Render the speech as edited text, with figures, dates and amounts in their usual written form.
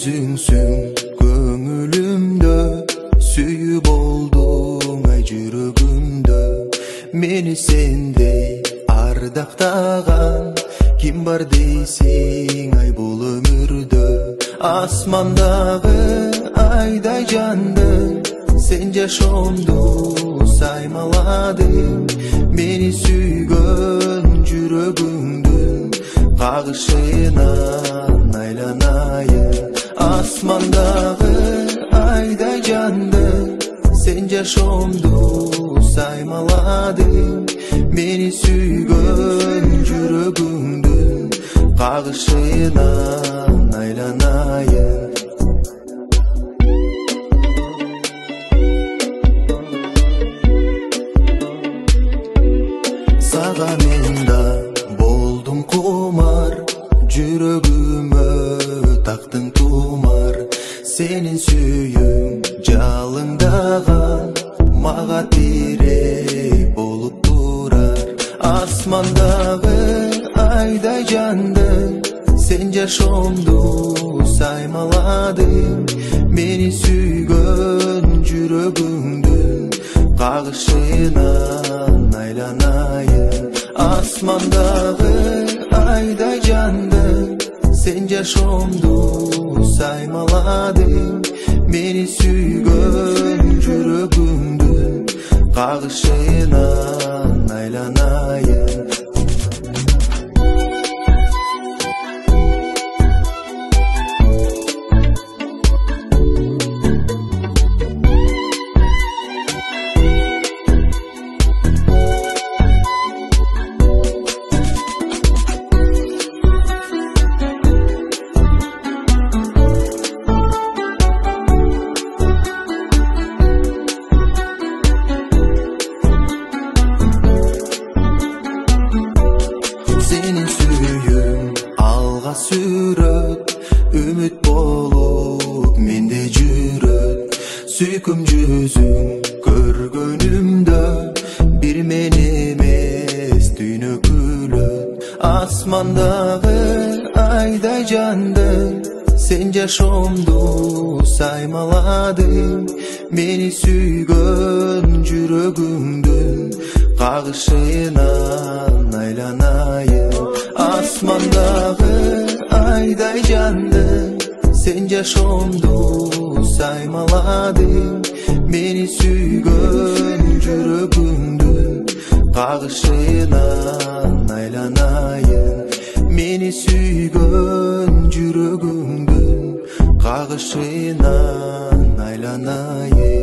өзүңсүң көңүлүмдө, сүйүп болдуң ай жүрөгүмдө. Мени сендей ардактаган ким бар дейсиң ай бул өмүрдө. Асмандагы айдай жандың, сен жашоомду саймаладың. Мени сүйгөн жүрөгүңдүн кагышынан айланайын. Асмандагы айдай жандың, сен жашоомду саймаладың. Мени сүйгөн жүрөгүңдүн кагышынан айланайын. Сага мен да болдум кумар, жүрөгүмө тактың тумар. Сенин сүйүүң жалыңдаган, мага тирек болуп турар. Асмандагы айдай жандың, сен жашоомду саймаладың. Мени сүйгөн жүрөгүңдүн кагышынан айланайын. Асмандагы айдай жандың, сен жашоомду саймаладың. Мени сүйгөн жүрөгүңдүн кагышынан айланайын. Senin sүйүүң алга сүрөт, үмүт болуп менде жүрөт. Сүйкүм жүзүң көргөнүмдө, бир мен эмес дүйнө күлөт. Асмандагы айдай жандың, сен жашоомду саймаладың. Мени сүйгөн жүрөгүңдүн кагышынан айланайын. Асмандагы айдай жандың, сен жашоомду саймаладың. Мени сүйгөн жүрөгүңдүн кагышынан айланайын. Мени сүйгөн жүрөгүңдүн кагышынан айланайын.